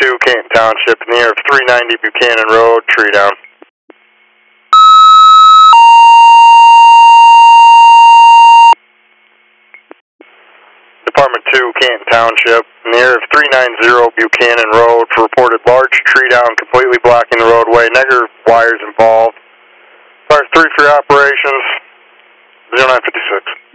2, Canton Township, in the air of 390 Buchanan Road, tree down. Department 2, Canton Township, in the air of 390 Buchanan Road, for reported large tree down completely blocking the roadway, negative wires involved. Fire 3 for your operations, 0956.